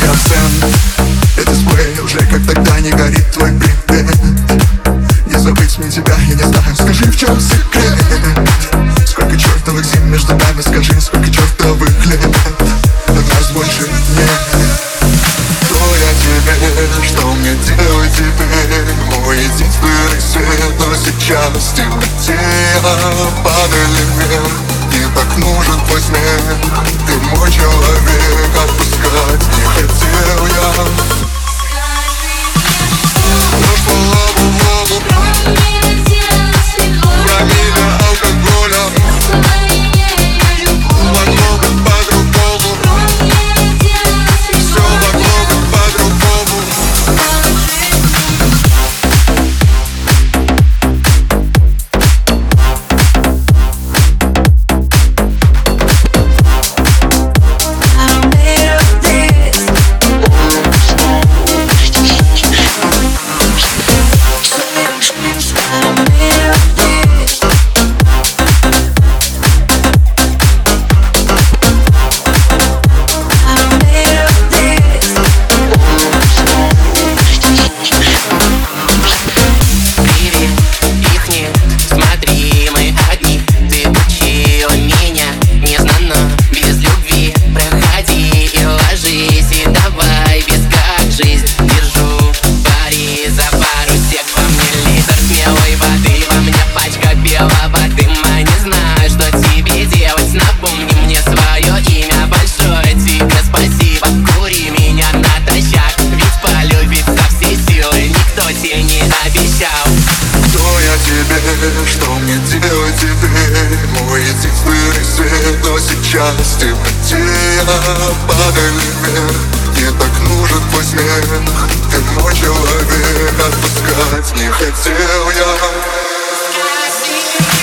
процент, и дисплей уже как тогда не горит твой привет. Не забыть мне тебя, я не знаю, скажи, в чем секрет. Сколько чертовых зим между нами, скажи, сколько чертовых лет. Нас больше нет. Кто я тебе, что мне делать теперь? Мой единственный свет, но сейчас темноте падали вверх. Не так нужен твой смех, ты мой человек, отпускать не хотел я. Нож по лобу, промилле алкоголя. Могло быть по-другому, все могло быть по-другому. Что мне делать теперь? Мой единственный свет, но сейчас темноте падали вверх. Не так нужен твой смех, ты мой человек, отпускать не хотел я.